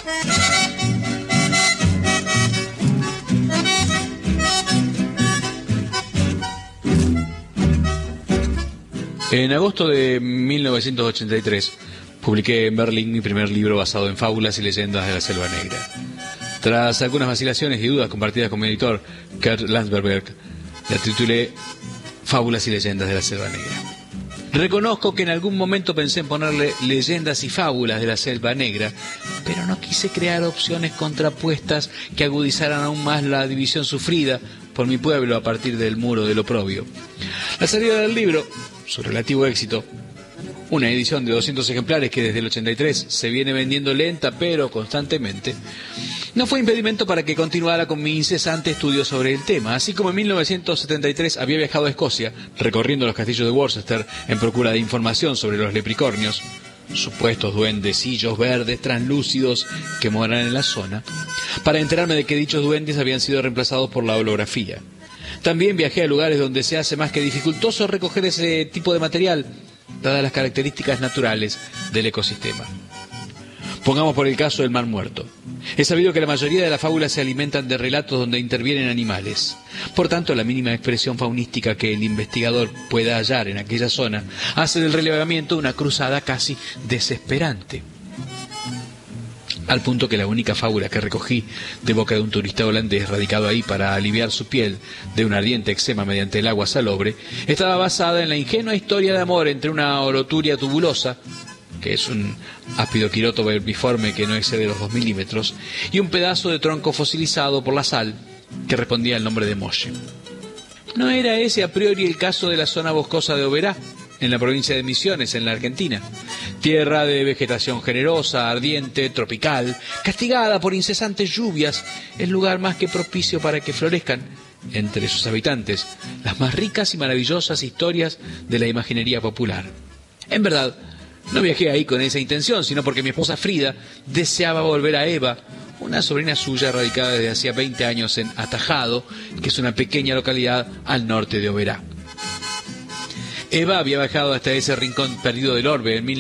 En agosto de 1983 publiqué en Berlín mi primer libro basado en fábulas y leyendas de la Selva Negra. Tras algunas vacilaciones y dudas compartidas con mi editor, Kurt Landsberg, la titulé Fábulas y leyendas de la Selva Negra. Reconozco que en algún momento pensé en ponerle leyendas y fábulas de la Selva Negra, pero no quise crear opciones contrapuestas que agudizaran aún más la división sufrida por mi pueblo a partir del muro del oprobio. La salida del libro, su relativo éxito, una edición de 200 ejemplares que desde el 83 se viene vendiendo lenta pero constantemente, no fue impedimento para que continuara con mi incesante estudio sobre el tema. Así como en 1973 había viajado a Escocia, recorriendo los castillos de Worcester en procura de información sobre los lepricornios, supuestos duendecillos verdes translúcidos que moran en la zona, para enterarme de que dichos duendes habían sido reemplazados por la holografía. También viajé a lugares donde se hace más que dificultoso recoger ese tipo de material, dadas las características naturales del ecosistema. Pongamos por el caso del Mar Muerto. He sabido que la mayoría de las fábulas se alimentan de relatos donde intervienen animales. Por tanto, la mínima expresión faunística que el investigador pueda hallar en aquella zona hace del relevamiento una cruzada casi desesperante. Al punto que la única fábula que recogí de boca de un turista holandés radicado ahí para aliviar su piel de un ardiente eczema mediante el agua salobre, estaba basada en la ingenua historia de amor entre una oroturia tubulosa, que es un aspidoquiroto vermiforme que no excede los 2 milímetros, y un pedazo de tronco fosilizado por la sal que respondía al nombre de Moshe. ¿No era ese a priori el caso de la zona boscosa de Oberá, en la provincia de Misiones, en la Argentina? Tierra de vegetación generosa, ardiente, tropical, castigada por incesantes lluvias, el lugar más que propicio para que florezcan, entre sus habitantes, las más ricas y maravillosas historias de la imaginería popular. En verdad, no viajé ahí con esa intención, sino porque mi esposa Frida deseaba volver a Eva, una sobrina suya radicada desde hacía 20 años en Atajado, que es una pequeña localidad al norte de Oberá. Eva había viajado hasta ese rincón perdido del orbe en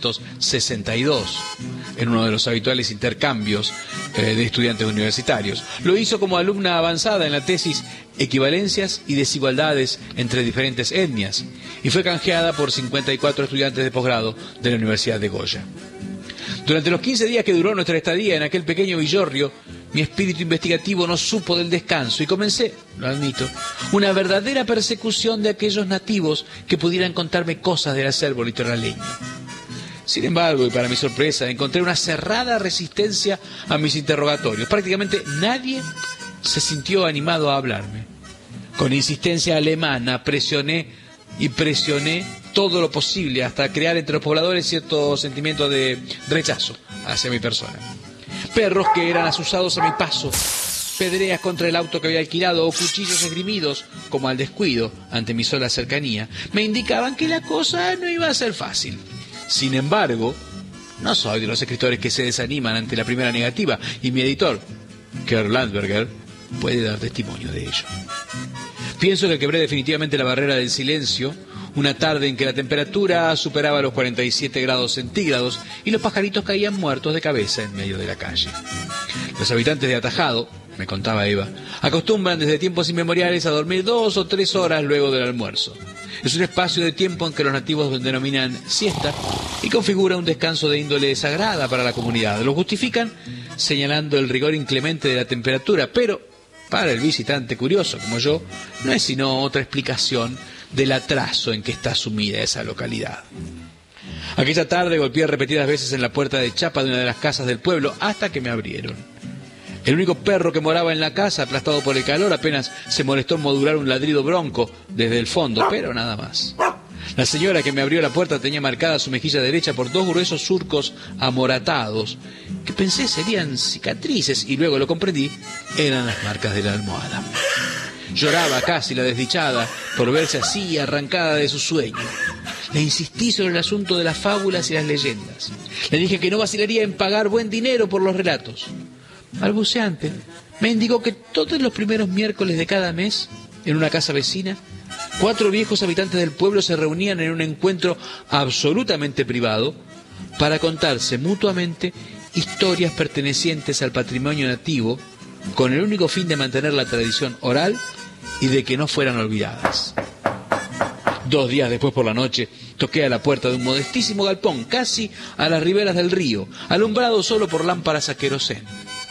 1962, en uno de los habituales intercambios de estudiantes universitarios. Lo hizo como alumna avanzada en la tesis Equivalencias y desigualdades entre diferentes etnias, y fue canjeada por 54 estudiantes de posgrado de la Universidad de Goya. Durante los 15 días que duró nuestra estadía en aquel pequeño villorrio, mi espíritu investigativo no supo del descanso y comencé, lo admito, una verdadera persecución de aquellos nativos que pudieran contarme cosas del acervo litoraleño. Sin embargo, y para mi sorpresa, encontré una cerrada resistencia a mis interrogatorios. Prácticamente nadie se sintió animado a hablarme. Con insistencia alemana presioné todo lo posible hasta crear entre los pobladores cierto sentimiento de rechazo hacia mi persona. Perros que eran asusados a mi paso, pedreas contra el auto que había alquilado o cuchillos esgrimidos, como al descuido ante mi sola cercanía, me indicaban que la cosa no iba a ser fácil. Sin embargo, no soy de los escritores que se desaniman ante la primera negativa, y mi editor, Kurt Landsberg, puede dar testimonio de ello. Pienso que quebré definitivamente la barrera del silencio una tarde en que la temperatura superaba los 47 grados centígrados y los pajaritos caían muertos de cabeza en medio de la calle. Los habitantes de Atajado, me contaba Eva, acostumbran desde tiempos inmemoriales a dormir 2 o 3 horas luego del almuerzo. Es un espacio de tiempo en que los nativos denominan siesta y configura un descanso de índole sagrada para la comunidad. Lo justifican señalando el rigor inclemente de la temperatura, pero para el visitante curioso como yo, no es sino otra explicación del atraso en que está sumida esa localidad. Aquella tarde golpeé repetidas veces en la puerta de chapa de una de las casas del pueblo hasta que me abrieron. El único perro que moraba en la casa, aplastado por el calor, apenas se molestó en modular un ladrido bronco desde el fondo, pero nada más. La señora que me abrió la puerta tenía marcada su mejilla derecha por 2 gruesos surcos amoratados, que pensé serían cicatrices y luego lo comprendí, eran las marcas de la almohada. Lloraba casi la desdichada por verse así arrancada de su sueño. Le insistí sobre el asunto de las fábulas y las leyendas. Le dije que no vacilaría en pagar buen dinero por los relatos. Balbuceante, me indicó que todos los primeros miércoles de cada mes, en una casa vecina, 4 viejos habitantes del pueblo se reunían en un encuentro absolutamente privado para contarse mutuamente historias pertenecientes al patrimonio nativo con el único fin de mantener la tradición oral y de que no fueran olvidadas. 2 días después por la noche toqué a la puerta de un modestísimo galpón, casi a las riberas del río, alumbrado solo por lámparas a querosén.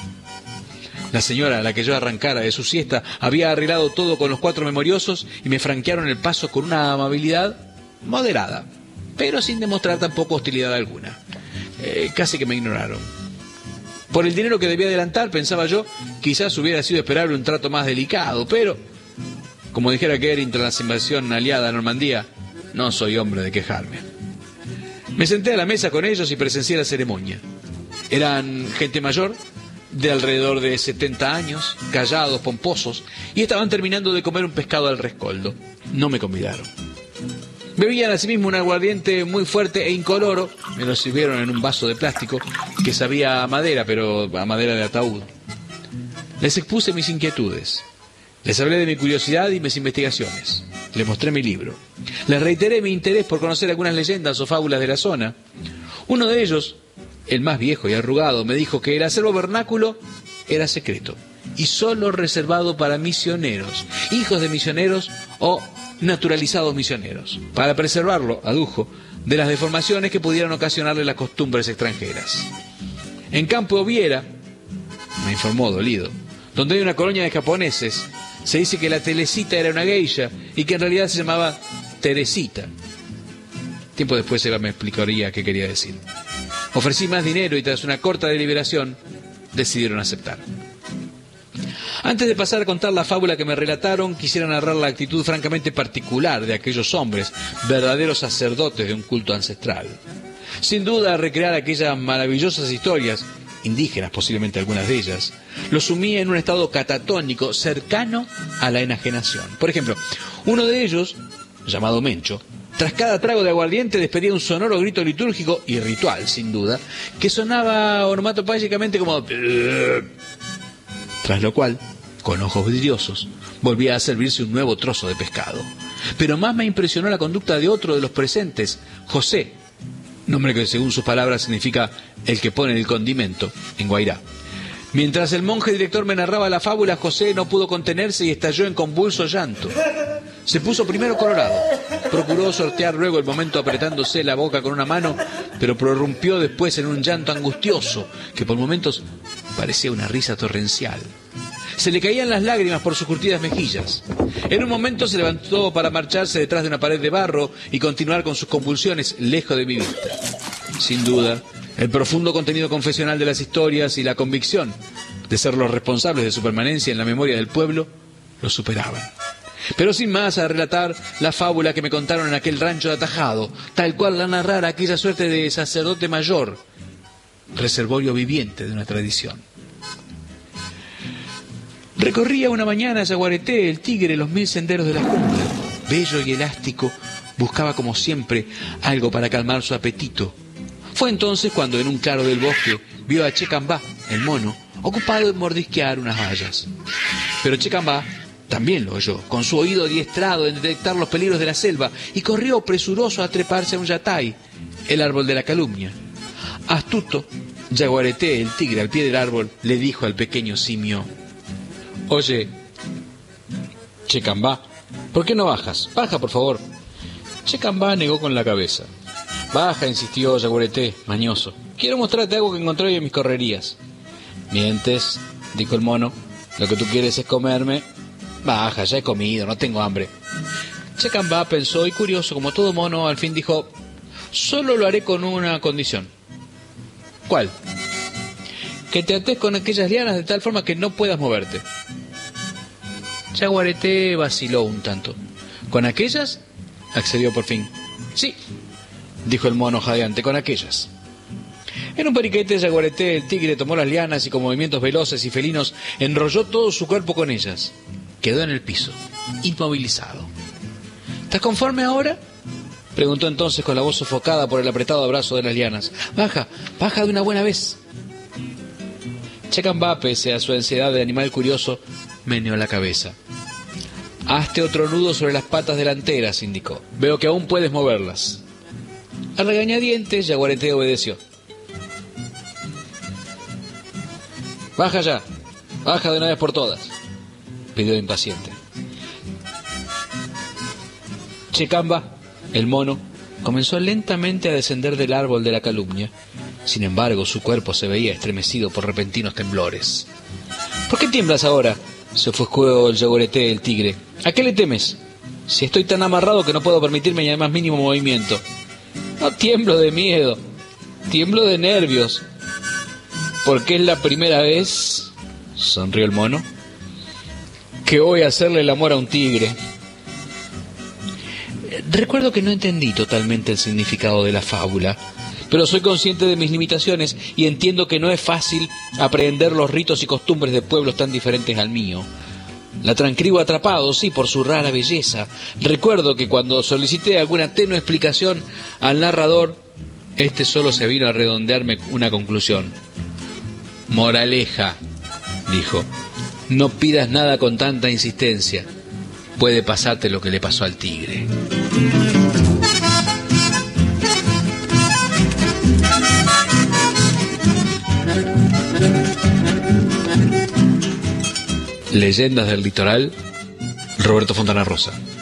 La señora a la que yo arrancara de su siesta había arreglado todo con los 4 memoriosos y me franquearon el paso con una amabilidad moderada, pero sin demostrar tampoco hostilidad alguna. Casi que me ignoraron. Por el dinero que debía adelantar, pensaba yo, quizás hubiera sido esperable un trato más delicado, pero, como dijera Goering tras la invasión aliada a Normandía, no soy hombre de quejarme. Me senté a la mesa con ellos y presencié la ceremonia. Eran gente mayor, de alrededor de 70 años, callados, pomposos, y estaban terminando de comer un pescado al rescoldo. No me convidaron. Bebían asimismo un aguardiente muy fuerte e incoloro. Me lo sirvieron en un vaso de plástico que sabía a madera, pero a madera de ataúd. Les expuse mis inquietudes. Les hablé de mi curiosidad y mis investigaciones. Les mostré mi libro. Les reiteré mi interés por conocer algunas leyendas o fábulas de la zona. Uno de ellos, el más viejo y arrugado, me dijo que el acervo vernáculo era secreto y solo reservado para misioneros, hijos de misioneros o naturalizados misioneros, para preservarlo, adujo, de las deformaciones que pudieran ocasionarle las costumbres extranjeras. En Campo Obiera, me informó dolido, donde hay una colonia de japoneses, se dice que la Teresita era una geisha y que en realidad se llamaba Teresita. Tiempo después Eva me explicaría qué quería decir. Ofrecí más dinero y tras una corta deliberación decidieron aceptar. Antes de pasar a contar la fábula que me relataron, quisiera narrar la actitud francamente particular de aquellos hombres, verdaderos sacerdotes de un culto ancestral. Sin duda, recrear aquellas maravillosas historias, indígenas posiblemente algunas de ellas, los sumía en un estado catatónico cercano a la enajenación. Por ejemplo, uno de ellos, llamado Mencho, tras cada trago de aguardiente despedía un sonoro grito litúrgico y ritual, sin duda, que sonaba onomatopéyicamente como... Tras lo cual, con ojos vidriosos, volvía a servirse un nuevo trozo de pescado. Pero más me impresionó la conducta de otro de los presentes, José, nombre que según sus palabras significa el que pone el condimento, en guairá. Mientras el monje director me narraba la fábula, José no pudo contenerse y estalló en convulso llanto. Se puso primero colorado, procuró sortear luego el momento apretándose la boca con una mano, pero prorrumpió después en un llanto angustioso, que por momentos parecía una risa torrencial. Se le caían las lágrimas por sus curtidas mejillas. En un momento se levantó para marcharse detrás de una pared de barro y continuar con sus convulsiones lejos de mi vista. Sin duda, el profundo contenido confesional de las historias y la convicción de ser los responsables de su permanencia en la memoria del pueblo lo superaban. Pero sin más a relatar la fábula que me contaron en aquel rancho de Atajado, tal cual la narrara aquella suerte de sacerdote mayor, reservorio viviente de una tradición. Recorría una mañana Yaguareté, el tigre, los 1000 senderos de la jungla. Bello y elástico, buscaba como siempre algo para calmar su apetito. Fue entonces cuando en un claro del bosque vio a Checambá, el mono, ocupado en mordisquear unas bayas. Pero Checambá también lo oyó, con su oído adiestrado en detectar los peligros de la selva, y corrió presuroso a treparse a un yatay, el árbol de la calumnia. Astuto, Yaguareté, el tigre, al pie del árbol, le dijo al pequeño simio: «Oye, Checambá, ¿por qué no bajas? Baja, por favor». Checambá negó con la cabeza. «Baja», insistió Yaguareté, mañoso. «Quiero mostrarte algo que encontré hoy en mis correrías». «Mientes», dijo el mono. «Lo que tú quieres es comerme». «Baja, ya he comido, no tengo hambre». Checambá pensó y, curioso como todo mono, al fin dijo: «Solo lo haré con una condición». «¿Cuál?» «Que te ates con aquellas lianas de tal forma que no puedas moverte». Yaguareté vaciló un tanto. «¿Con aquellas?», accedió por fin. «Sí», dijo el mono jadeante, «con aquellas». En un periquete, Yaguareté, el tigre, tomó las lianas y con movimientos veloces y felinos enrolló todo su cuerpo con ellas. Quedó en el piso, inmovilizado. «¿Estás conforme ahora?», preguntó entonces con la voz sofocada por el apretado abrazo de las lianas. «Baja, baja de una buena vez». Checambá, pese a su ansiedad de animal curioso, meneó la cabeza. «Hazte otro nudo sobre las patas delanteras», indicó. «Veo que aún puedes moverlas». A regañadientes, Yaguareté obedeció. Baja ya, baja de una vez por todas, pidió impaciente. Checamba, el mono, comenzó lentamente a descender del árbol de la calumnia. Sin embargo, su cuerpo se veía estremecido por repentinos temblores. ¿Por qué tiemblas ahora?, se ofuscó el Yaguareté del tigre. ¿A qué le temes? Si estoy tan amarrado que no puedo permitirme ni el más mínimo movimiento. No tiemblo de miedo, tiemblo de nervios. Porque es la primera vez, sonrió el mono, que voy a hacerle el amor a un tigre. Recuerdo que no entendí totalmente el significado de la fábula, pero soy consciente de mis limitaciones y entiendo que no es fácil aprehender los ritos y costumbres de pueblos tan diferentes al mío. La transcribo atrapado, sí, por su rara belleza. Recuerdo que cuando solicité alguna tenue explicación al narrador, este solo se vino a redondearme una conclusión. Moraleja, dijo, no pidas nada con tanta insistencia. Puede pasarte lo que le pasó al tigre. Leyendas del litoral, Roberto Fontana Rosa.